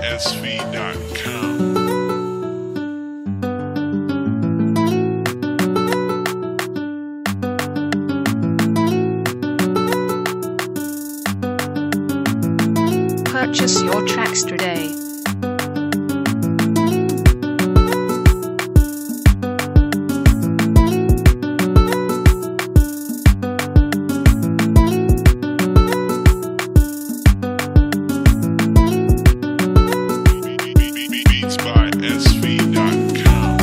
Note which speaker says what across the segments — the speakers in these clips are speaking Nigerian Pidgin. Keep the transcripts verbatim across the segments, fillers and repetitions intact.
Speaker 1: S V dot com.
Speaker 2: Purchase your tracks today.
Speaker 1: Beats by S V dot com.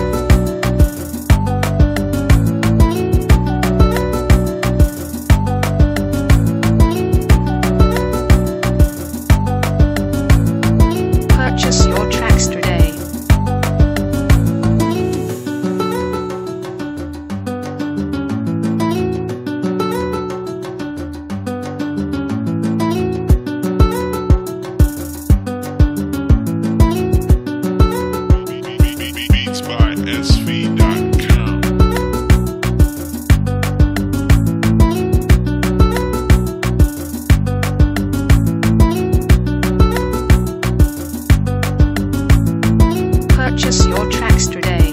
Speaker 2: Purchase your tracks today.
Speaker 1: Beats by S V dot com.
Speaker 2: Purchase your tracks today.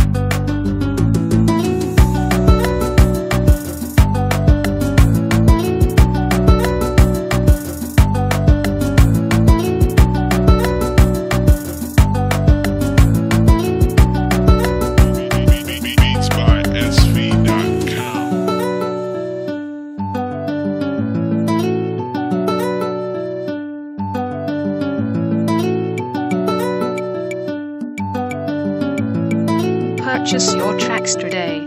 Speaker 1: Beats by S V dot com.
Speaker 2: Purchase your tracks today.